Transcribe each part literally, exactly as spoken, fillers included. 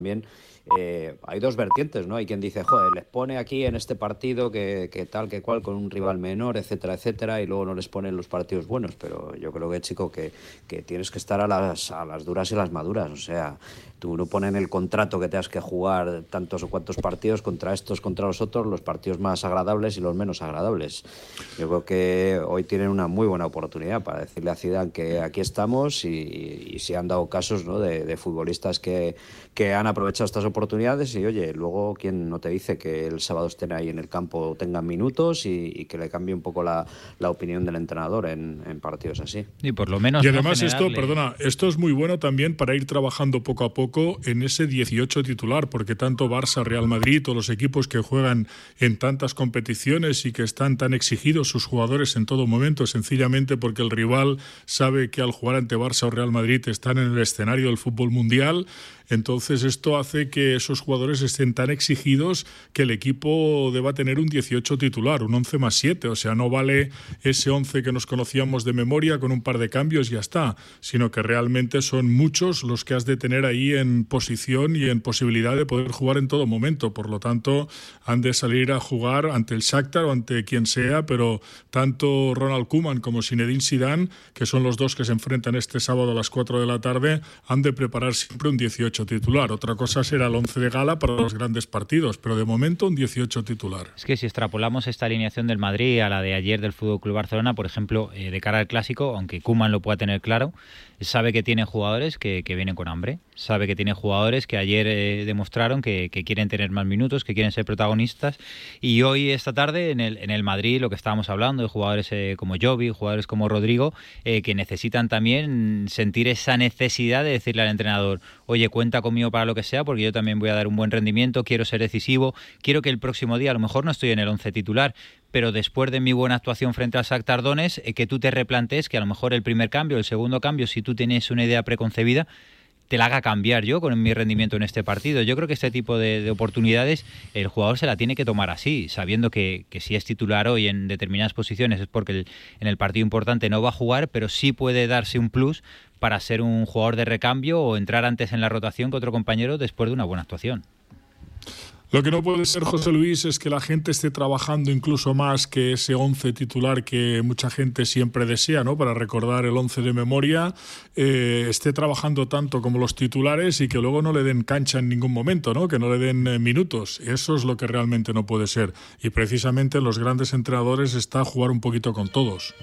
también eh, hay dos vertientes, ¿no? Hay quien dice, joder, les pone aquí en este partido que, que tal, que cual, con un rival menor, etcétera, etcétera, y luego no les ponen los partidos buenos. Pero yo creo que, chico, que, que tienes que estar a las, a las duras y las maduras. O sea, tú no pones en el contrato que tengas que jugar tantos o cuantos partidos contra estos, contra los otros, los partidos más agradables y los menos agradables. Yo creo que hoy tienen una muy buena oportunidad para decirle a Zidane que aquí estamos, y, y se han dado casos, ¿no?, de, de futbolistas que, que han aprovechado estas oportunidades, y oye, luego quién no te dice que el sábado estén ahí en el campo, tengan minutos, y, y que le cambie un poco la, la opinión del entrenador en, en partidos así. Y por lo menos y además no esto, perdona, esto es muy bueno también para ir trabajando poco a poco en ese dieciocho titular, porque tanto Barça, Real Madrid o los equipos que juegan en tantas competiciones y que están tan exigidos sus jugadores en todo momento, sencillamente porque el rival sabe que al jugar ante Barça o Real Madrid están en el escenario del fútbol mundial. Entonces esto hace que esos jugadores estén tan exigidos que el equipo deba tener un dieciocho titular, un once más siete, o sea, no vale ese once que nos conocíamos de memoria con un par de cambios y ya está, sino que realmente son muchos los que has de tener ahí en posición y en posibilidad de poder jugar en todo momento. Por lo tanto, han de salir a jugar ante el Shakhtar o ante quien sea, pero tanto Ronald Koeman como Zinedine Zidane, que son los dos que se enfrentan este sábado a las cuatro de la tarde, han de preparar siempre un dieciocho titular. Otra cosa será el once de gala para los grandes partidos, pero de momento un dieciocho titular. Es que si extrapolamos esta alineación del Madrid a la de ayer del F C Barcelona, por ejemplo, eh, de cara al Clásico, aunque Koeman lo pueda tener claro, sabe que tiene jugadores que, que vienen con hambre, sabe que tiene jugadores que ayer eh, demostraron que, que quieren tener más minutos, que quieren ser protagonistas, y hoy, esta tarde, en el, en el Madrid, lo que estábamos hablando, de jugadores eh, como Jovi, jugadores como Rodrigo, eh, que necesitan también sentir esa necesidad de decirle al entrenador, oye, cuenta conmigo para lo que sea, porque yo también voy a dar un buen rendimiento, quiero ser decisivo, quiero que el próximo día, a lo mejor no estoy en el once titular, pero después de mi buena actuación frente al Shakhtar Donetsk, eh, que tú te replantees que a lo mejor el primer cambio, el segundo cambio, si tú tienes una idea preconcebida, te la haga cambiar yo con mi rendimiento en este partido. Yo creo que este tipo de, de oportunidades el jugador se la tiene que tomar así, sabiendo que, que si es titular hoy en determinadas posiciones es porque el, en el partido importante no va a jugar, pero sí puede darse un plus para ser un jugador de recambio o entrar antes en la rotación que otro compañero después de una buena actuación. Lo que no puede ser, José Luis, es que la gente esté trabajando incluso más que ese once titular que mucha gente siempre desea, ¿no?, para recordar el once de memoria, eh, esté trabajando tanto como los titulares y que luego no le den cancha en ningún momento, ¿no?, que no le den eh, minutos. Eso es lo que realmente no puede ser. Y precisamente los grandes entrenadores está jugar un poquito con todos.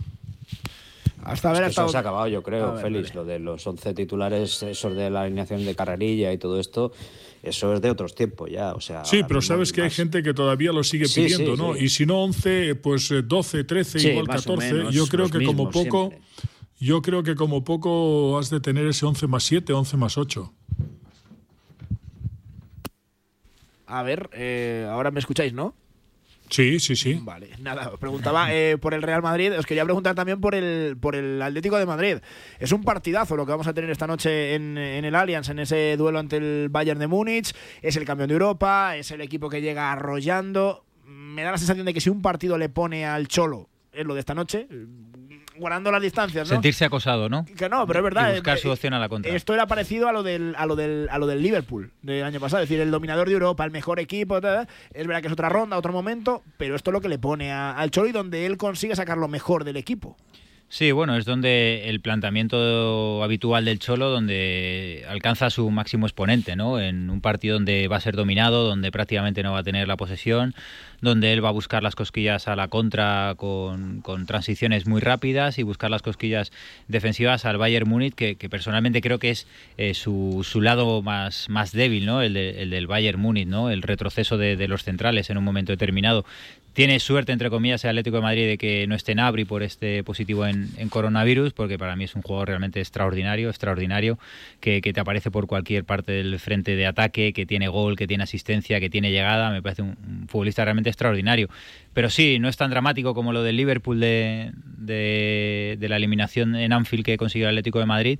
Hasta ver, es que hasta... Eso se ha acabado, yo creo, ver, Félix, vale. Lo de los once titulares, esos de la alineación de Carrerilla y todo esto, eso es de otros tiempos ya, o sea... Sí, pero sabes que más... hay gente que todavía lo sigue sí, pidiendo, sí, ¿no? Sí. Y si no once, pues doce, trece, sí, igual catorce. Menos, yo creo que como poco, siempre. yo creo que como poco has de tener ese once más siete, once más ocho. A ver, eh, ahora me escucháis, ¿no? Sí, sí, sí. Vale, nada, os preguntaba eh, por el Real Madrid, os quería preguntar también por el por el Atlético de Madrid. Es un partidazo lo que vamos a tener esta noche en, en el Allianz, en ese duelo ante el Bayern de Múnich. Es el campeón de Europa, es el equipo que llega arrollando. Me da la sensación de que si un partido le pone al Cholo, es lo de esta noche, guardando las distancias, ¿no? Sentirse acosado, ¿no? Que no, pero es verdad. Y buscar su opción a la contra. Esto era parecido a lo del a lo del a lo del Liverpool del año pasado, es decir, el dominador de Europa, el mejor equipo, tal, es verdad que es otra ronda, otro momento, pero esto es lo que le pone a, al Cholo y donde él consigue sacar lo mejor del equipo. Sí, bueno, es donde el planteamiento habitual del Cholo, donde alcanza su máximo exponente, ¿no? En un partido donde va a ser dominado, donde prácticamente no va a tener la posesión, donde él va a buscar las cosquillas a la contra con, con transiciones muy rápidas y buscar las cosquillas defensivas al Bayern Múnich, que, que personalmente creo que es eh, su, su lado más, más débil, ¿no? El, de, el del Bayern Múnich, ¿no? El retroceso de, de los centrales en un momento determinado. Tiene suerte, entre comillas, el Atlético de Madrid de que no esté en Gnabry por este positivo en, en coronavirus, porque para mí es un jugador realmente extraordinario, extraordinario, que, que te aparece por cualquier parte del frente de ataque, que tiene gol, que tiene asistencia, que tiene llegada. Me parece un, un futbolista realmente extraordinario. Pero sí, no es tan dramático como lo del Liverpool de, de, de la eliminación en Anfield que consiguió el Atlético de Madrid,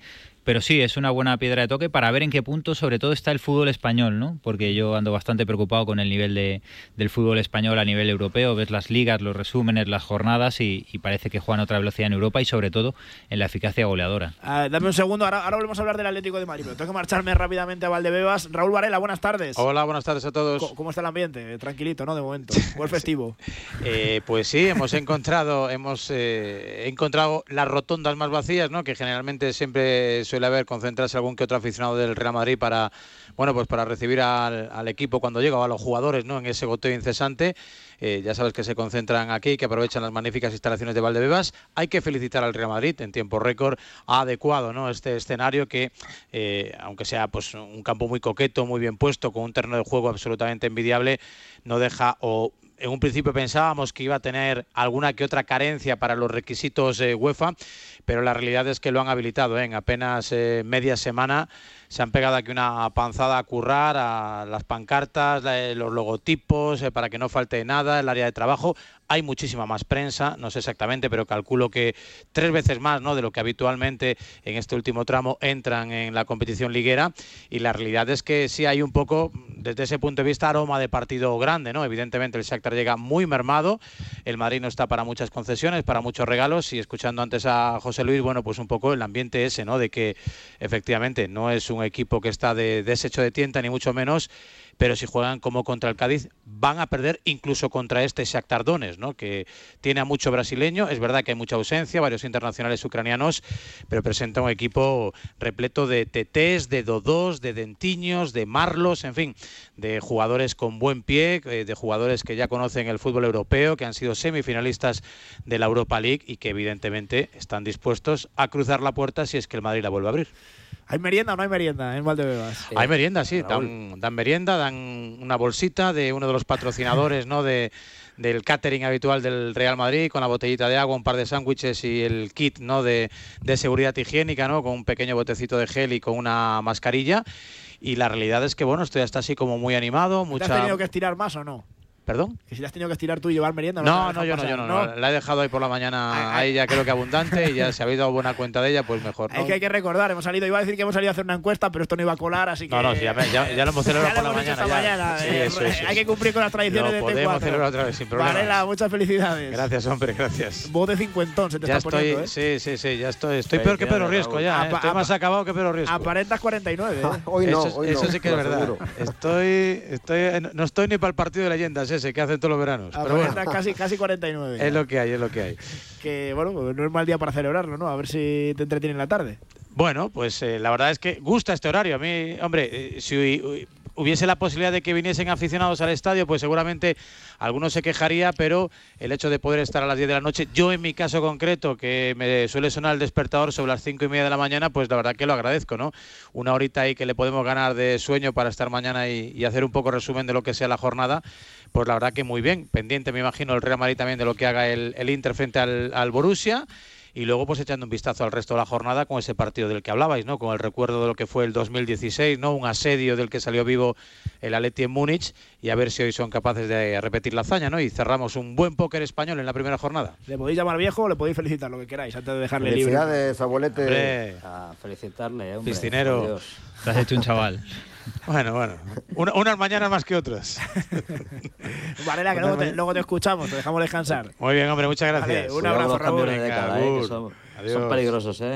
pero sí, es una buena piedra de toque para ver en qué punto sobre todo está el fútbol español, ¿no? Porque yo ando bastante preocupado con el nivel de, del fútbol español a nivel europeo, ves las ligas, los resúmenes, las jornadas y, y parece que juegan a otra velocidad en Europa y sobre todo en la eficacia goleadora. Uh, dame un segundo, ahora, ahora volvemos a hablar del Atlético de Madrid, pero tengo que marcharme rápidamente a Valdebebas. Raúl Varela, buenas tardes. Hola, buenas tardes a todos. ¿Cómo, cómo está el ambiente? Tranquilito, ¿no? De momento. Buen festivo. Sí. Eh, pues sí, hemos encontrado, hemos eh, encontrado las rotondas más vacías, ¿no? Que generalmente siempre suele haber concentrarse algún que otro aficionado del Real Madrid para, bueno, pues para recibir al, al equipo cuando llega o a los jugadores, ¿no? En ese goteo incesante. Eh, ya sabes que se concentran aquí, que aprovechan las magníficas instalaciones de Valdebebas. Hay que felicitar al Real Madrid, en tiempo récord ha adecuado, ¿no? Este escenario que, eh, aunque sea pues un campo muy coqueto, muy bien puesto, con un terreno de juego absolutamente envidiable, no deja o... En un principio pensábamos que iba a tener alguna que otra carencia para los requisitos eh, UEFA, pero la realidad es que lo han habilitado, ¿eh? En apenas eh, media semana se han pegado aquí una panzada a currar, a las pancartas, eh, los logotipos, eh, para que no falte nada, el área de trabajo. Hay muchísima más prensa, no sé exactamente, pero calculo que tres veces más, ¿no?, de lo que habitualmente en este último tramo entran en la competición liguera, y la realidad es que sí hay un poco, desde ese punto de vista, aroma de partido grande, ¿no? Evidentemente el Shakhtar llega muy mermado, el Madrid no está para muchas concesiones, para muchos regalos, y escuchando antes a José Luis, bueno, pues un poco el ambiente ese, ¿no?, de que efectivamente no es un equipo que está de deshecho de tienta, ni mucho menos, pero si juegan como contra el Cádiz van a perder incluso contra este Shakhtar Donetsk, ¿no?, que tiene a mucho brasileño. Es verdad que hay mucha ausencia, varios internacionales ucranianos, pero presenta un equipo repleto de tetés, de dodós, de dentiños, de marlos, en fin, de jugadores con buen pie, de jugadores que ya conocen el fútbol europeo, que han sido semifinalistas de la Europa League y que evidentemente están dispuestos a cruzar la puerta si es que el Madrid la vuelve a abrir. ¿Hay merienda o no hay merienda en Valdebebas? Eh, hay merienda, sí, dan, dan merienda, dan una bolsita de uno de los patrocinadores, ¿no?, de, del catering habitual del Real Madrid, con la botellita de agua, un par de sándwiches y el kit, ¿no?, de, de seguridad higiénica, ¿no?, con un pequeño botecito de gel y con una mascarilla. Y la realidad es que, bueno, estoy hasta así como muy animado. Mucha... ¿Te has tenido que estirar más o no? ¿Perdón? ¿Que si le has tenido que estirar tú y llevar merienda? No, no, yo no, yo no, no. La he dejado ahí por la mañana a ella, creo que abundante, y ya se habéis dado buena cuenta de ella, pues mejor, ¿no? Es que hay que recordar, hemos salido, iba a decir que hemos salido a hacer una encuesta, pero esto no iba a colar, así que... No, no, sí, ya, ya, ya lo hemos celebrado por la mañana. Esta mañana. Sí, eh, eso, eso, hay que cumplir con las tradiciones lo de T podemos cuatro. celebrar otra vez sin problema. Varela, muchas felicidades. Gracias, hombre, gracias. Voz de cincuentón se te ya está estoy, poniendo, ¿eh? Sí, sí, sí, ya estoy. Estoy peor que Pedro Riesco ya, ¿eh? Estoy más acabado que Pedro Riesco. Aparentas cuarenta y nueve, ¿eh? Hoy no, eso, hoy eso no, sí que es verdad. seguro. Estoy, estoy, no estoy ni para el partido de leyendas ese que hacen todos los veranos. Pero Aparentas bueno, casi, casi cuarenta y nueve. es lo que hay, es lo que hay. Que, bueno, pues no es mal día para celebrarlo, ¿no? A ver si te entretienen la tarde. Bueno, pues eh, la verdad es que gusta este horario. A mí, hombre, eh, si hubiese la posibilidad de que viniesen aficionados al estadio, pues seguramente algunos se quejaría, pero el hecho de poder estar a las diez de la noche, yo en mi caso concreto, que me suele sonar el despertador sobre las cinco y media de la mañana, pues la verdad que lo agradezco, ¿no? Una horita ahí que le podemos ganar de sueño para estar mañana y, y hacer un poco resumen de lo que sea la jornada, pues la verdad que muy bien. Pendiente, me imagino, el Real Madrid también de lo que haga el, el Inter frente al, al Borussia. Y luego pues echando un vistazo al resto de la jornada con ese partido del que hablabais, ¿no? Con el recuerdo de lo que fue el dos mil dieciséis, ¿no? Un asedio del que salió vivo el Atleti en Múnich, y a ver si hoy son capaces de repetir la hazaña, ¿no? Y cerramos un buen póker español en la primera jornada. Le podéis llamar viejo o le podéis felicitar, lo que queráis, antes de dejarle libre. Felicidades, abuelete. Hombre, A felicitarle, hombre. piscinero. Te has hecho un chaval. Bueno, bueno. Una, unas mañanas más que otras. Varela, que luego te, luego te escuchamos, te dejamos descansar. Muy bien, hombre, muchas gracias. Vale, un Cuidado abrazo, con los cambios Raúl. de década, Venga, eh, que agur. son, Adiós. son peligrosos, ¿eh?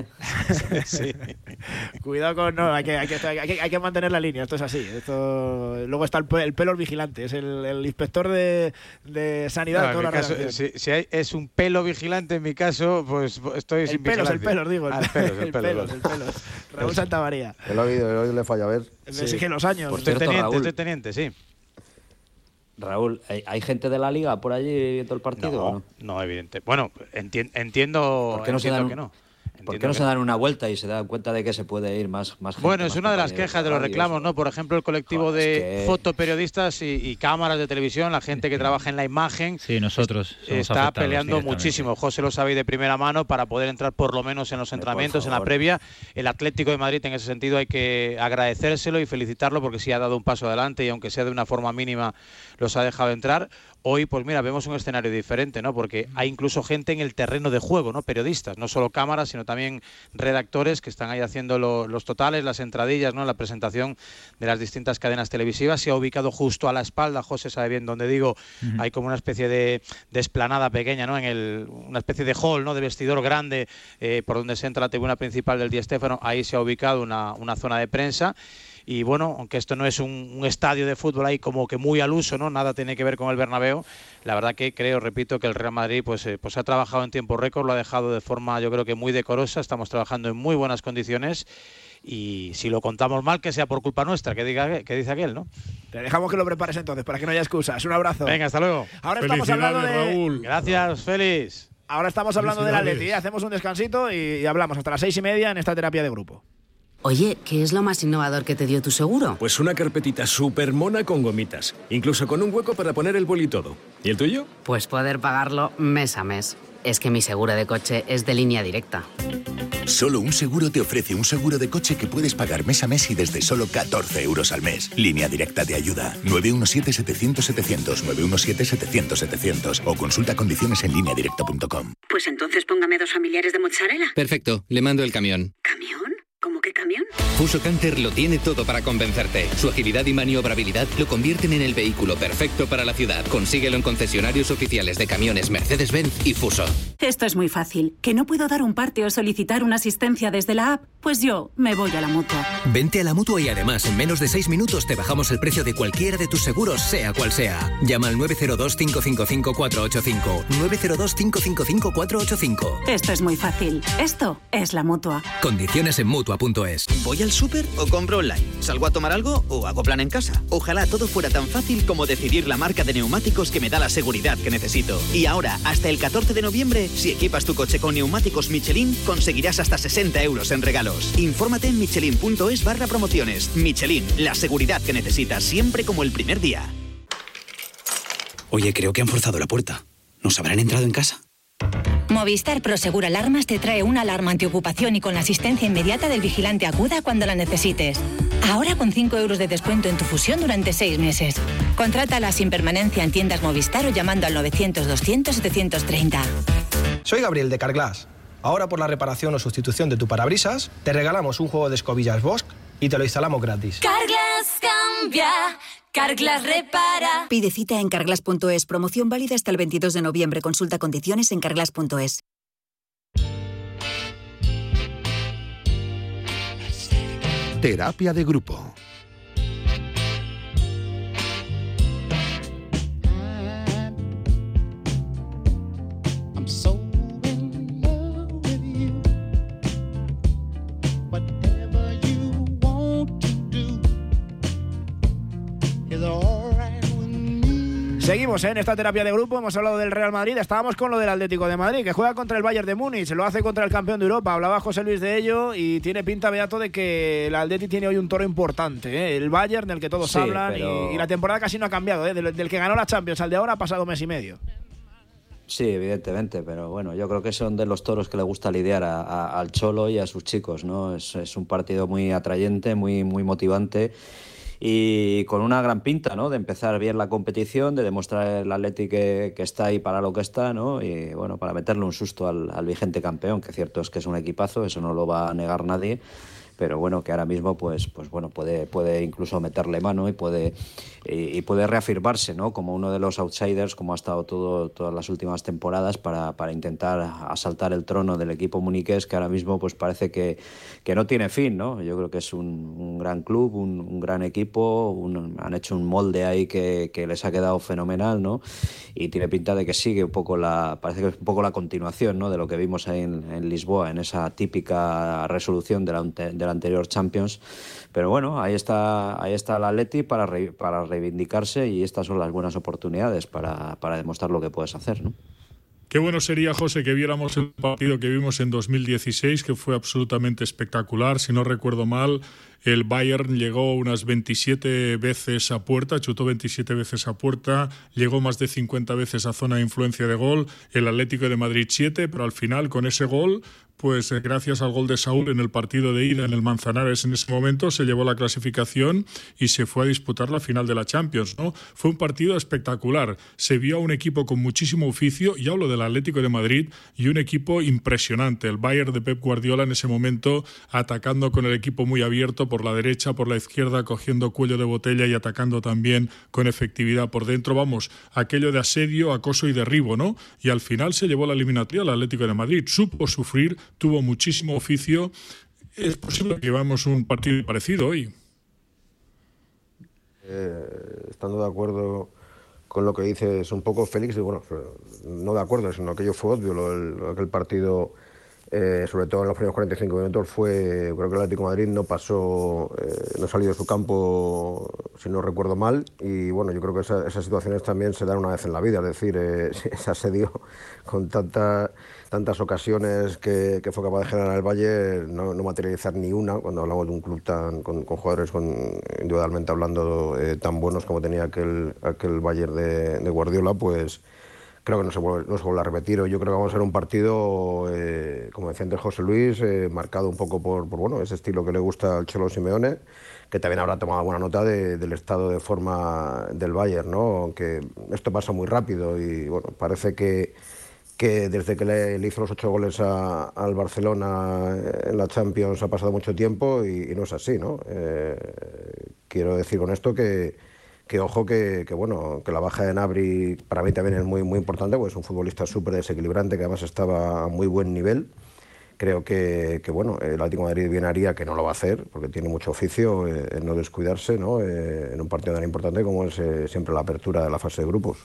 Sí. Cuidado con... No, hay que, hay, que, hay, que, hay que mantener la línea, esto es así. Esto, luego está el, pe, el pelo vigilante, es el, el inspector de, de sanidad. No, de en toda mi la caso, redacción. si, si hay, es un pelo vigilante, en mi caso, pues estoy el sin pelos, el vigilancia. pelos, digo. Ah, el pelos, el el pelos. pelos, el pelos. Raúl Santamaría. El oído, el oído le falla, a ver. Le exigen los años. Por Estoy cierto, teniente, Raúl. estoy teniente, sí. Raúl, ¿hay, hay gente de la Liga por allí viendo el partido No, o no? no, evidente. Bueno, enti- entiendo, ¿Por qué no se entiendo dan- que no. ¿Por Entiendo qué no que se dan una vuelta y se dan cuenta de que se puede ir más, más gente? Bueno, es más una de las compañeros quejas de los radios? reclamos, ¿no? Por ejemplo, el colectivo Joder, de es que- fotoperiodistas y, y cámaras de televisión, la gente que trabaja en la imagen, Sí, nosotros somos está afectados peleando directamente. muchísimo. José lo sabe de primera mano para poder entrar por lo menos en los Hombre, entrenamientos, por en la favor. previa. El Atlético de Madrid, en ese sentido, hay que agradecérselo y felicitarlo porque sí ha dado un paso adelante y aunque sea de una forma mínima los ha dejado entrar. Hoy, pues mira, vemos un escenario diferente, ¿no? Porque hay incluso gente en el terreno de juego, ¿no? Periodistas, no solo cámaras, sino también también redactores que están ahí haciendo lo, los totales, las entradillas, ¿no? La presentación de las distintas cadenas televisivas. Se ha ubicado justo a la espalda, José sabe bien dónde digo, uh-huh. Hay como una especie de, de esplanada pequeña, ¿no? En el, una especie de hall, ¿no? De vestidor grande, eh, por donde se entra la tribuna principal del Di Stéfano. Ahí se ha ubicado una, una zona de prensa. Y bueno, aunque esto no es un, un estadio de fútbol ahí como que muy al uso, ¿no? Nada tiene que ver con el Bernabéu. La verdad que creo, repito, que el Real Madrid pues, eh, pues ha trabajado en tiempo récord, lo ha dejado de forma yo creo que muy decorosa, estamos trabajando en muy buenas condiciones y si lo contamos mal, que sea por culpa nuestra, que diga que dice aquel, ¿no? Te dejamos que lo prepares entonces, para que no haya excusas. Un abrazo. Venga, hasta luego. Ahora estamos hablando de... Raúl. Gracias, Félix. Ahora estamos hablando del Atleti, hacemos un descansito y, y hablamos hasta las seis y media en esta terapia de grupo. Oye, ¿qué es lo más innovador que te dio tu seguro? Pues una carpetita súper mona con gomitas, incluso con un hueco para poner el boli y todo. ¿Y el tuyo? Pues poder pagarlo mes a mes. Es que mi seguro de coche es de Línea Directa. Solo un seguro te ofrece un seguro de coche que puedes pagar mes a mes y desde solo catorce euros al mes. Línea Directa te ayuda. nueve uno siete, setecientos, setecientos, nueve uno siete, setecientos, setecientos o consulta condiciones en línea directa punto com. Pues entonces póngame dos familiares de mozzarella. Perfecto, le mando el camión. ¿Camión? ¿Cómo que camión? Fuso Canter lo tiene todo para convencerte. Su agilidad y maniobrabilidad lo convierten en el vehículo perfecto para la ciudad. Consíguelo en concesionarios oficiales de camiones Mercedes-Benz y Fuso. Esto es muy fácil. ¿Que no puedo dar un parte o solicitar una asistencia desde la app? Pues yo me voy a la Mutua. Vente a la Mutua y además en menos de seis minutos te bajamos el precio de cualquiera de tus seguros, sea cual sea. Llama al nueve cero dos, cinco cinco cinco, cuatro ocho cinco. nueve cero dos, cinco cinco cinco, cuatro ocho cinco. Esto es muy fácil. Esto es la Mutua. Condiciones en Mutua punto es. ¿Voy al súper o compro online? ¿Salgo a tomar algo o hago plan en casa? Ojalá todo fuera tan fácil como decidir la marca de neumáticos que me da la seguridad que necesito. Y ahora, hasta el catorce de noviembre, si equipas tu coche con neumáticos Michelin, conseguirás hasta sesenta euros en regalos. Infórmate en michelin punto es barra promociones. Michelin, la seguridad que necesitas siempre como el primer día. Oye, creo que han forzado la puerta. ¿Nos habrán entrado en casa? Movistar Prosegur Alarmas te trae una alarma antiocupación y con la asistencia inmediata del vigilante Acuda cuando la necesites. Ahora con cinco euros de descuento en tu fusión durante seis meses. Contrátala sin permanencia en tiendas Movistar o llamando al novecientos, doscientos, setecientos treinta. Soy Gabriel de Carglass. Ahora por la reparación o sustitución de tu parabrisas, te regalamos un juego de escobillas Bosch y te lo instalamos gratis. Carglass cambia, Carglass repara. Pide cita en carglass punto es. Promoción válida hasta el veintidós de noviembre. Consulta condiciones en carglass punto es. Terapia de grupo. Seguimos ¿eh? en esta terapia de grupo, hemos hablado del Real Madrid, estábamos con lo del Atlético de Madrid, que juega contra el Bayern de Múnich, lo hace contra el campeón de Europa, hablaba José Luis de ello y tiene pinta, Beato, de que el Atleti tiene hoy un toro importante, ¿eh? El Bayern del que todos sí, hablan pero... y, y la temporada casi no ha cambiado, ¿eh? del, del que ganó la Champions al de ahora ha pasado mes y medio. Sí, evidentemente, pero bueno, yo creo que son de los toros que le gusta lidiar a, a, al Cholo y a sus chicos, ¿no? Es, es un partido muy atrayente, muy, muy motivante y con una gran pinta, ¿no? De empezar bien la competición, de demostrar el Atleti que, que está ahí para lo que está, ¿no? Y bueno, para meterle un susto al, al vigente campeón, que cierto es que es un equipazo, eso no lo va a negar nadie, pero bueno, que ahora mismo pues, pues bueno, puede, puede incluso meterle mano y puede, y, y puede reafirmarse, ¿no? Como uno de los outsiders, como ha estado todo, todas las últimas temporadas, para, para intentar asaltar el trono del equipo muniqués, que ahora mismo pues parece que, que no tiene fin, ¿no? Yo creo que es un, un gran club, un, un gran equipo, un, han hecho un molde ahí que, que les ha quedado fenomenal, ¿no? Y tiene pinta de que sigue un poco la, parece que es un poco la continuación, ¿no? De lo que vimos ahí en, en Lisboa, en esa típica resolución de la, de la anterior Champions, pero bueno, ahí está ahí está el Atleti para, re, para reivindicarse y estas son las buenas oportunidades para, para demostrar lo que puedes hacer, ¿no? Qué bueno sería, José, que viéramos el partido que vimos en dos mil dieciséis, que fue absolutamente espectacular. Si no recuerdo mal, el Bayern llegó unas veintisiete veces a puerta, chutó veintisiete veces a puerta, llegó más de cincuenta veces a zona de influencia de gol, el Atlético de Madrid siete, pero al final con ese gol, pues gracias al gol de Saúl en el partido de ida en el Manzanares en ese momento, se llevó la clasificación y se fue a disputar la final de la Champions, ¿no? Fue un partido espectacular, se vio a un equipo con muchísimo oficio, y hablo del del Atlético de Madrid y un equipo impresionante. El Bayern de Pep Guardiola en ese momento atacando con el equipo muy abierto por la derecha, por la izquierda, cogiendo cuello de botella y atacando también con efectividad por dentro. Vamos, aquello de asedio, acoso y derribo, ¿no? Y al final se llevó la eliminatoria al Atlético de Madrid. Supo sufrir, tuvo muchísimo oficio. Es posible que llevamos un partido parecido hoy. Eh, estando de acuerdo con lo que dices un poco, Félix, y bueno, no de acuerdo, sino que aquello fue obvio, lo, lo, aquel partido, eh, sobre todo en los primeros cuarenta y cinco minutos, fue, creo que el Atlético de Madrid no pasó, eh, no salió de su campo, si no recuerdo mal, y bueno, yo creo que esa, esas situaciones también se dan una vez en la vida, es decir, eh, ese asedio con tanta... tantas ocasiones que, que fue capaz de generar el Bayern, no, no materializar ni una, cuando hablamos de un club tan con, con jugadores con, individualmente hablando eh, tan buenos como tenía aquel, aquel Bayern de, de Guardiola, pues creo que no se, vuelve, no se vuelve a repetir. Yo creo que vamos a ser un partido, eh, como decía antes José Luis, eh, marcado un poco por, por bueno, ese estilo que le gusta al Cholo Simeone, que también habrá tomado buena nota de, del estado de forma del Bayern, ¿no? Aunque esto pasa muy rápido y bueno, parece que que desde que le, le hizo los ocho goles a, al Barcelona en la Champions ha pasado mucho tiempo y, y no es así, ¿no? Eh, quiero decir con esto que, que ojo que, que, bueno, que la baja de Gnabry para mí también es muy, muy importante, porque es un futbolista súper desequilibrante que además estaba a muy buen nivel. Creo que, que bueno, el Atlético de Madrid bien haría, que no lo va a hacer, porque tiene mucho oficio, eh, en no descuidarse, ¿no? Eh, en un partido tan importante como es eh, siempre la apertura de la fase de grupos.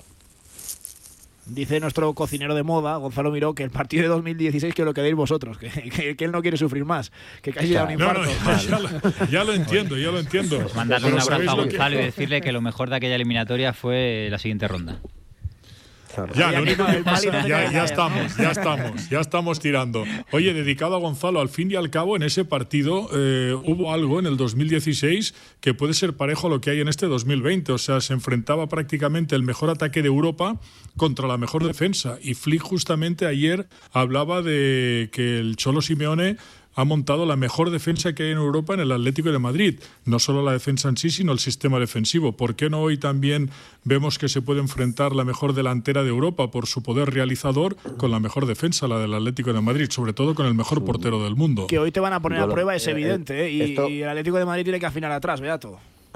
Dice nuestro cocinero de moda, Gonzalo Miró, que el partido de dos mil dieciséis que lo queréis vosotros, que, que, que él no quiere sufrir más, que casi da un infarto. No, no, ya, ya, lo, ya lo entiendo, ya lo entiendo. Pues mandarle un abrazo a Gonzalo y decirle que lo mejor de aquella eliminatoria fue la siguiente ronda. Ya, lo único que pasa, ya, ya estamos, ya estamos, ya estamos tirando. Oye, dedicado a Gonzalo, al fin y al cabo, en ese partido eh, hubo algo en el dos mil dieciséis que puede ser parejo a lo que hay en este dos mil veinte. O sea, se enfrentaba prácticamente el mejor ataque de Europa contra la mejor defensa. Y Flick justamente ayer hablaba de que el Cholo Simeone ha montado la mejor defensa que hay en Europa en el Atlético de Madrid. No solo la defensa en sí, sino el sistema defensivo. ¿Por qué no hoy también vemos que se puede enfrentar la mejor delantera de Europa por su poder realizador con la mejor defensa, la del Atlético de Madrid, sobre todo con el mejor portero del mundo? Que hoy te van a poner a prueba, es evidente, ¿eh? y, Esto... y el Atlético de Madrid tiene que afinar atrás, Beato.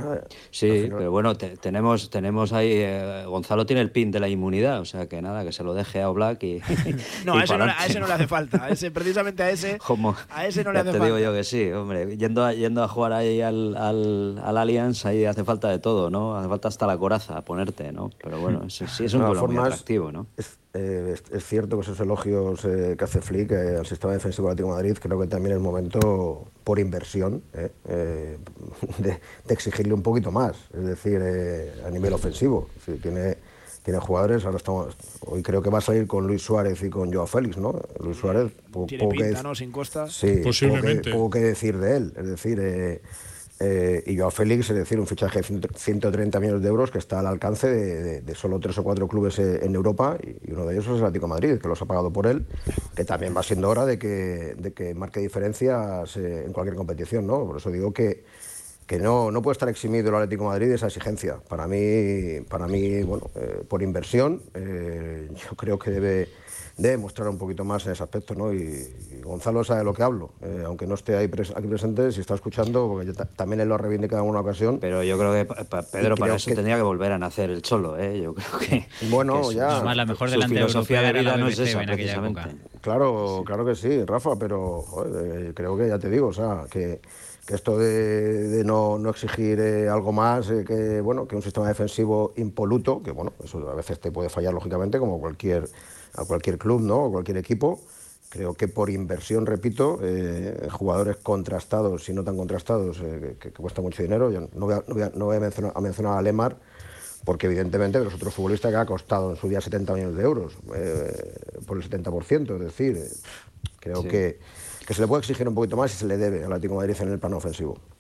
Sí, pero bueno, te, tenemos tenemos ahí, eh, Gonzalo tiene el pin de la inmunidad, o sea que nada, que se lo deje a Oblak y... no, y a, ese no, a ese no le hace falta, a ese, precisamente a ese, Como, a ese no le ya hace te falta. digo yo que sí, hombre, yendo a, yendo a jugar ahí al, al, al Allianz, ahí hace falta de todo, ¿no? Hace falta hasta la coraza ponerte, ¿no? Pero bueno, sí, sí es un duelo muy atractivo, ¿no? Es, eh, es, es cierto que esos elogios eh, que hace Flick eh, al sistema defensivo del Atlético de Madrid, creo que también es momento, por inversión, eh, eh, de, de exigirle un poquito más, es decir, eh, a nivel ofensivo. Sí, tiene, tiene jugadores, ahora estamos, hoy creo que va a salir con Luis Suárez y con Joao Félix, ¿no? Luis Suárez, po, tiene poco pinta, que, ¿no? Sin Costa. Sí, posiblemente. Poco que, poco que decir de él, es decir, eh, eh, y Joao Félix, es decir, un fichaje de ciento treinta millones de euros que está al alcance de, de, de solo tres o cuatro clubes en Europa, y, y uno de ellos es el Atlético de Madrid, que los ha pagado por él, que también va siendo hora de que, de que marque diferencias eh, en cualquier competición, ¿no? Por eso digo que que no, no puede estar eximido el Atlético de Madrid de esa exigencia. Para mí, para mí bueno, eh, por inversión, eh, yo creo que debe, debe mostrar un poquito más en ese aspecto, ¿no? Y, y Gonzalo sabe de lo que hablo, eh, aunque no esté ahí pres aquí presente, si está escuchando, porque yo también él lo ha reivindicado en una ocasión. Pero yo creo que pa Pedro para eso que... tendría que volver a nacer el Cholo, ¿eh? Yo creo que... Bueno, que ya... Además, la mejor delante de filosofía de vida no es esa, en aquella época. Claro, claro que sí, Rafa, pero joder, eh, creo que ya te digo, o sea, que... que esto de, de no, no exigir eh, algo más, eh, que bueno, que un sistema defensivo impoluto, que bueno, eso a veces te puede fallar lógicamente, como cualquier, a cualquier club, ¿no? O cualquier equipo. Creo que por inversión, repito, eh, jugadores contrastados y no tan contrastados, eh, que, que cuesta mucho dinero. Yo no voy a, no voy a, no voy a mencionar, a mencionar a Lemar, porque evidentemente los otros futbolistas que ha costado en su día setenta millones de euros, eh, por el setenta por ciento, es decir, eh, creo sí. que... que se le puede exigir un poquito más y se le debe al Atlético de Madrid en el plano ofensivo.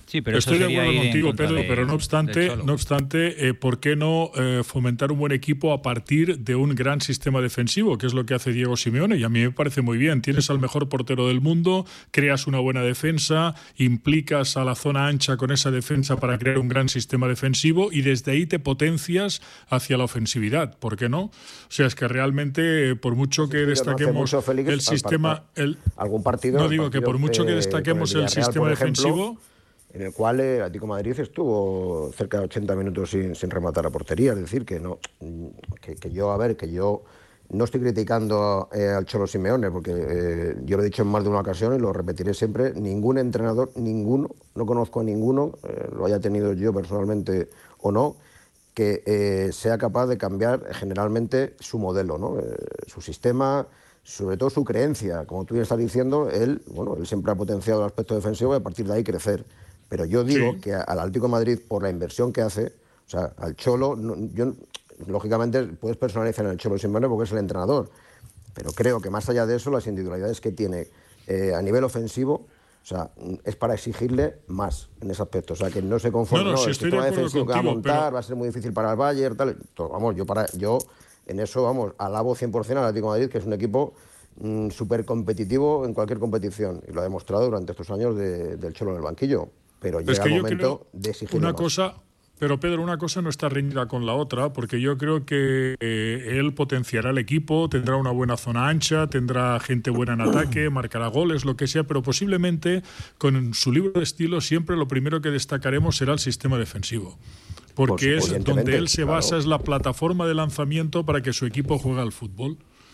Sí, pero estoy eso de acuerdo contigo, Pedro, de, pero no obstante, no obstante, eh, ¿por qué no eh, fomentar un buen equipo a partir de un gran sistema defensivo, que es lo que hace Diego Simeone? Y a mí me parece muy bien. Tienes al mejor portero del mundo, creas una buena defensa, implicas a la zona ancha con esa defensa para crear un gran sistema defensivo y desde ahí te potencias hacia la ofensividad. ¿Por qué no? O sea, es que realmente, por mucho que destaquemos no mucho, Félix, el sistema... El, algún partido... No digo partido, que por mucho que destaquemos el, el sistema ejemplo, defensivo... en el cual el Atlético de Madrid estuvo cerca de ochenta minutos sin, sin rematar a portería. Es decir, que no que, que yo, a ver, que yo no estoy criticando eh, al Cholo Simeone, porque eh, yo lo he dicho en más de una ocasión y lo repetiré siempre, ningún entrenador, ninguno, no conozco a ninguno, eh, lo haya tenido yo personalmente o no, que eh, sea capaz de cambiar generalmente su modelo, ¿no? Eh, su sistema, sobre todo su creencia. Como tú ya estás diciendo, él, bueno, él siempre ha potenciado el aspecto defensivo y a partir de ahí crecer. Pero yo digo sí. que al Atlético de Madrid, por la inversión que hace, o sea, al Cholo, no, yo, lógicamente puedes personalizar en el Cholo Simeone porque es el entrenador, pero creo que más allá de eso, las individualidades que tiene eh, a nivel ofensivo, o sea, es para exigirle más en ese aspecto. O sea, que no se conforme, no, no, no si el sistema de defensivo contigo, que va a montar, pero... va a ser muy difícil para el Bayern, tal. Todo, vamos, yo para yo en eso, vamos, alabo cien por cien al Atlético de Madrid, que es un equipo mmm, súper competitivo en cualquier competición, y lo ha demostrado durante estos años de, del Cholo en el banquillo. Pero llega el momento de exigir una más. cosa, pero Pedro, una cosa no está reñida con la otra, porque yo creo que eh, él potenciará el equipo, tendrá una buena zona ancha, tendrá gente buena en ataque, marcará goles, lo que sea, pero posiblemente con su libro de estilo siempre lo primero que destacaremos será el sistema defensivo. Porque Por es donde él se basa, claro. Es la plataforma de lanzamiento para que su equipo juegue al fútbol.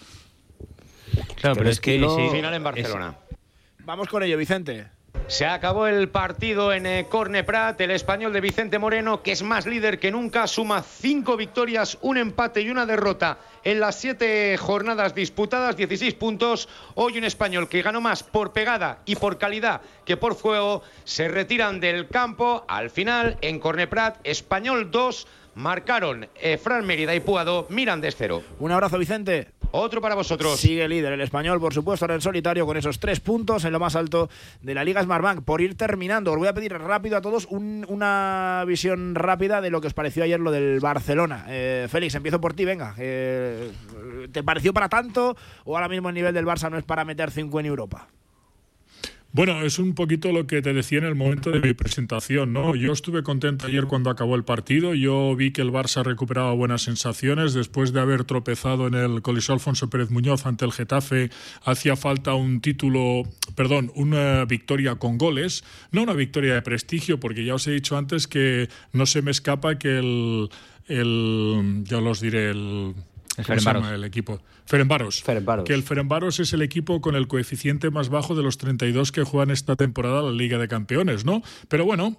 Claro, pero es que... No... Sí, final en Barcelona. Es... Vamos con ello, Vicente. Se acabó el partido en eh, Corne Prat. El Español de Vicente Moreno, que es más líder que nunca, suma cinco victorias, un empate y una derrota en las siete jornadas disputadas, dieciséis puntos. Hoy un Español que ganó más por pegada y por calidad que por juego. Se retiran del campo. Al final, en Corne Prat, Español dos, marcaron eh, Fran Mérida y Puado, Mirandés cero. Un abrazo, Vicente. Otro para vosotros. Sigue líder el Español, por supuesto, ahora en solitario con esos tres puntos en lo más alto de la Liga Smartbank. Por ir terminando, os voy a pedir rápido a todos un, una visión rápida de lo que os pareció ayer lo del Barcelona. Eh, Félix, empiezo por ti, venga. Eh, ¿Te pareció para tanto o ahora mismo el nivel del Barça no es para meter cinco en Europa? Bueno, es un poquito lo que te decía en el momento de mi presentación, ¿no? Yo estuve contento ayer cuando acabó el partido. Yo vi que el Barça recuperaba buenas sensaciones después de haber tropezado en el Coliseo Alfonso Pérez Muñoz ante el Getafe. Hacía falta un título, perdón, una victoria con goles, no una victoria de prestigio, porque ya os he dicho antes que no se me escapa que el, el ya os diré, el... El ¿Cómo se llama el equipo? Ferencváros. Ferencváros. Que el Ferencváros es el equipo con el coeficiente más bajo de los treinta y dos que juegan esta temporada la Liga de Campeones, ¿no? Pero bueno,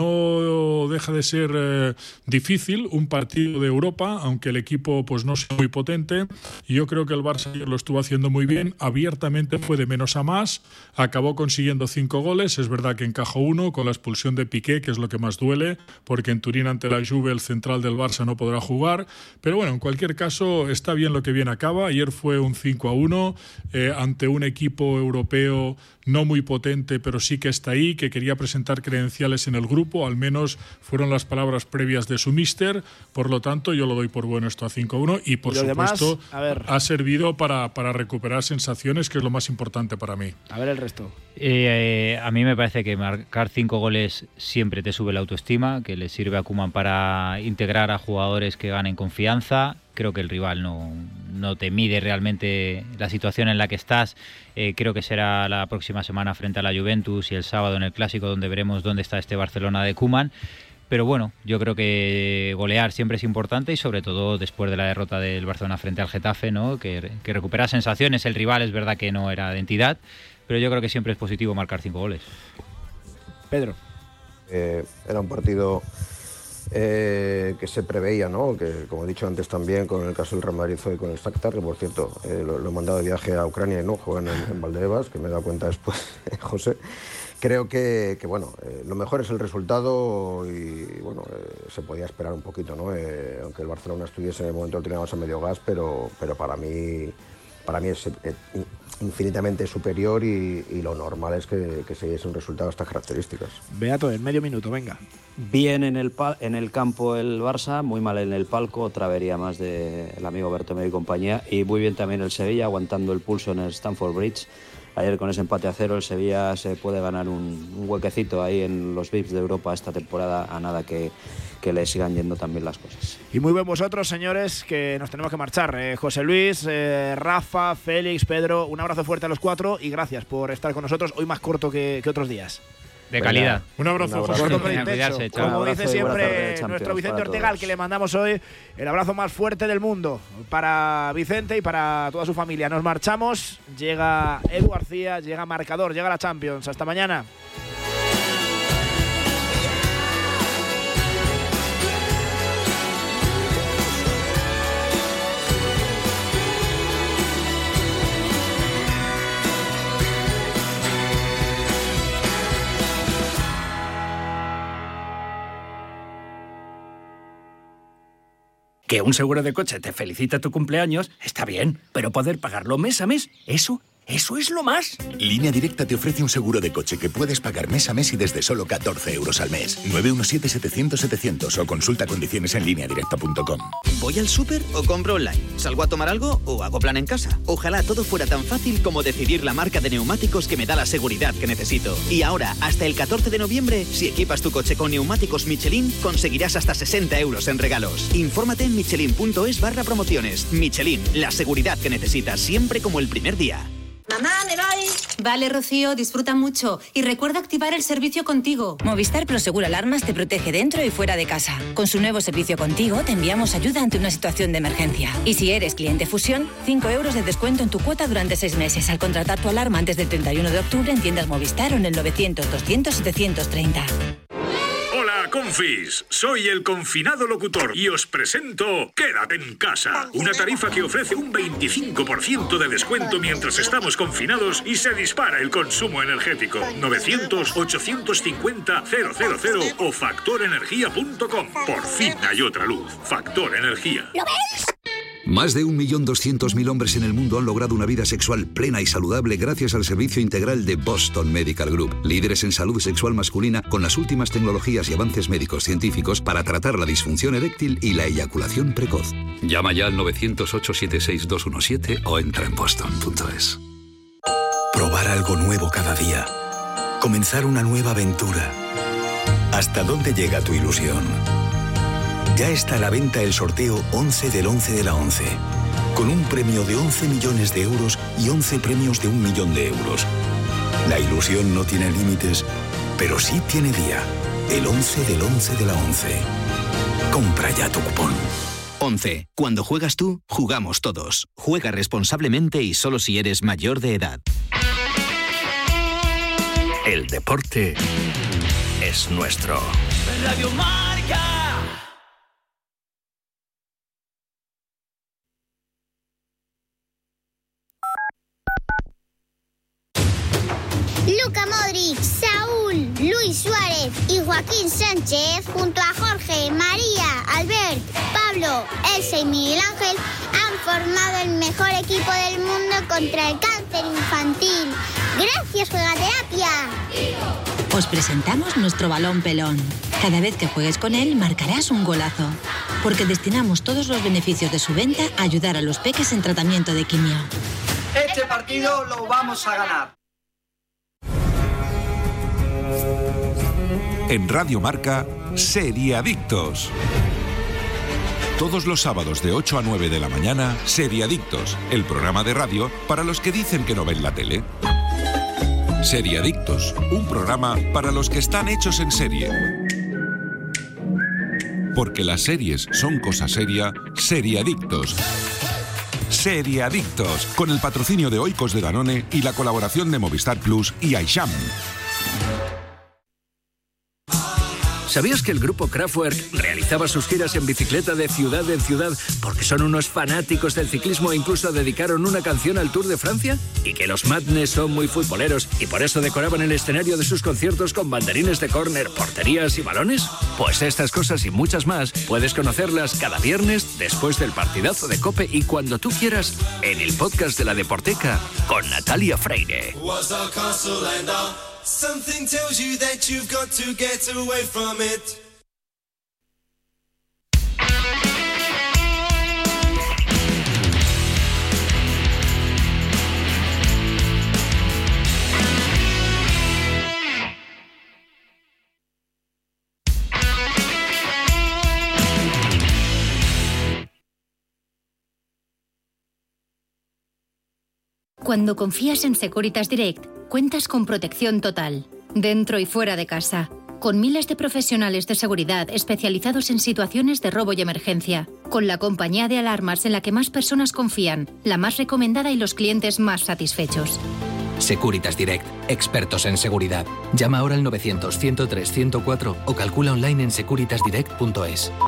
no deja de ser eh, difícil un partido de Europa, aunque el equipo pues no sea muy potente. Y yo creo que el Barça lo estuvo haciendo muy bien. Abiertamente fue de menos a más. Acabó consiguiendo cinco goles. Es verdad que encajó uno con la expulsión de Piqué, que es lo que más duele, porque en Turín ante la Juve el central del Barça no podrá jugar. Pero bueno, en cualquier caso está bien lo que bien acaba. Ayer fue un cinco a uno eh, ante un equipo europeo no muy potente, pero sí que está ahí, que quería presentar credenciales en el grupo, al menos fueron las palabras previas de su míster. Por lo tanto, yo lo doy por bueno esto a cinco a uno y por ¿Y supuesto demás? A ver. ha servido para, para recuperar sensaciones, que es lo más importante para mí. A ver el resto. Eh, eh, a mí me parece que marcar cinco goles siempre te sube la autoestima, que le sirve a Koeman para integrar a jugadores que ganen confianza. Creo que el rival no, no te mide realmente la situación en la que estás. Eh, creo que será la próxima semana frente a la Juventus y el sábado en el Clásico donde veremos dónde está este Barcelona de Koeman. Pero bueno, yo creo que golear siempre es importante y sobre todo después de la derrota del Barcelona frente al Getafe, ¿no? que, que recupera sensaciones. El rival es verdad que no era de entidad, pero yo creo que siempre es positivo marcar cinco goles. Pedro. Eh, era un partido... Eh, que se preveía, ¿no? Que como he dicho antes también con el caso del Real Madrid y con el Shakhtar, que por cierto eh, lo, lo he mandado de viaje a Ucrania y no juegan en, en Valdebebas, que me he dado cuenta después, José. Creo que, que bueno, eh, lo mejor es el resultado y bueno, eh, se podía esperar un poquito, ¿no? Eh, aunque el Barcelona estuviese en el momento del tiramos a medio gas, pero, pero para mí para mí es eh, infinitamente superior y, y lo normal es que, que se diese un resultado de estas características. Beato, en medio minuto, venga. Bien en el, pal- en el campo el Barça, muy mal en el palco, otra avería más del amigo Bertomeu y compañía, y muy bien también el Sevilla, aguantando el pulso en el Stamford Bridge. Ayer con ese empate a cero el Sevilla se puede ganar un, un huequecito ahí en los V I Ps de Europa esta temporada, a nada que, que le sigan yendo también las cosas. Y muy bien vosotros, señores, que nos tenemos que marchar. Eh, José Luis, eh, Rafa, Félix, Pedro, un abrazo fuerte a los cuatro y gracias por estar con nosotros, hoy más corto que, que otros días. De calidad. Un abrazo, un abrazo. José. Corto pero intenso. Cuidarse, Como Un dice abrazo y buena tarde siempre de Champions nuestro Vicente para Ortega, al todos. que le mandamos hoy el abrazo más fuerte del mundo para Vicente y para toda su familia. Nos marchamos, llega Edu García, llega Marcador, llega la Champions. Hasta mañana. Que un seguro de coche te felicita tu cumpleaños, está bien, pero poder pagarlo mes a mes, eso, eso es lo más. Línea Directa te ofrece un seguro de coche que puedes pagar mes a mes y desde solo catorce euros al mes. nueve uno siete, setecientos, setecientos o consulta condiciones en línea directa punto com. ¿Voy al súper o compro online? ¿Salgo a tomar algo o hago plan en casa? Ojalá todo fuera tan fácil como decidir la marca de neumáticos que me da la seguridad que necesito. Y ahora, hasta el catorce de noviembre, si equipas tu coche con neumáticos Michelin, conseguirás hasta sesenta euros en regalos. Infórmate en michelin.es barra promociones. Michelin, la seguridad que necesitas siempre como el primer día. Mamá, me voy. Vale, Rocío, disfruta mucho. Y recuerda activar el servicio Contigo. Movistar Prosegur Alarmas te protege dentro y fuera de casa. Con su nuevo servicio Contigo te enviamos ayuda ante una situación de emergencia. Y si eres cliente Fusión, cinco euros de descuento en tu cuota durante seis meses al contratar tu alarma antes del treinta y uno de octubre en tiendas Movistar o en el novecientos, doscientos, setecientos treinta. Hola, confis. Soy el confinado locutor y os presento Quédate en casa. Una tarifa que ofrece un veinticinco por ciento de descuento mientras estamos confinados y se dispara el consumo energético. novecientos, ochocientos cincuenta, cero cero cero o factor energía punto com. Por fin hay otra luz. Factor Energía. ¿Lo ves? Más de un millón doscientos mil hombres en el mundo han logrado una vida sexual plena y saludable gracias al servicio integral de Boston Medical Group. Líderes en salud sexual masculina con las últimas tecnologías y avances médicos científicos para tratar la disfunción eréctil y la eyaculación precoz. Llama ya al nueve cero ocho, siete seis, dos uno siete o entra en boston punto es. Probar algo nuevo cada día. Comenzar una nueva aventura. ¿Hasta dónde llega tu ilusión? Ya está a la venta el sorteo once del once de la once, con un premio de once millones de euros y once premios de un millón de euros. La ilusión no tiene límites, pero sí tiene día. El once del once de la once. Compra ya tu cupón. once. Cuando juegas tú, jugamos todos. Juega responsablemente y solo si eres mayor de edad. El deporte es nuestro. Radio Marca. Luka Modric, Saúl, Luis Suárez y Joaquín Sánchez, junto a Jorge, María, Albert, Pablo, Elsa y Miguel Ángel, han formado el mejor equipo del mundo contra el cáncer infantil. ¡Gracias, Juegaterapia! Os presentamos nuestro balón pelón. Cada vez que juegues con él, marcarás un golazo. Porque destinamos todos los beneficios de su venta a ayudar a los peques en tratamiento de quimio. Este partido lo vamos a ganar. En Radio Marca, Seriadictos. Todos los sábados de ocho a nueve de la mañana, Seriadictos, el programa de radio para los que dicen que no ven la tele. Seriadictos, un programa para los que están hechos en serie. Porque las series son cosa seria, Seriadictos. Seriadictos, con el patrocinio de Oikos de Danone y la colaboración de Movistar Plus y Aisham. ¿Sabías que el grupo Kraftwerk realizaba sus giras en bicicleta de ciudad en ciudad porque son unos fanáticos del ciclismo e incluso dedicaron una canción al Tour de Francia? ¿Y que los Madness son muy futboleros y por eso decoraban el escenario de sus conciertos con banderines de córner, porterías y balones? Pues estas cosas y muchas más puedes conocerlas cada viernes después del partidazo de COPE y cuando tú quieras en el podcast de La Deporteca con Natalia Freire. Something tells you that you've got to get away from it. Cuando confías en Securitas Direct, cuentas con protección total, dentro y fuera de casa, con miles de profesionales de seguridad especializados en situaciones de robo y emergencia, con la compañía de alarmas en la que más personas confían, la más recomendada y los clientes más satisfechos. Securitas Direct, expertos en seguridad. Llama ahora al novecientos, ciento tres, ciento cuatro o calcula online en securitas direct punto es.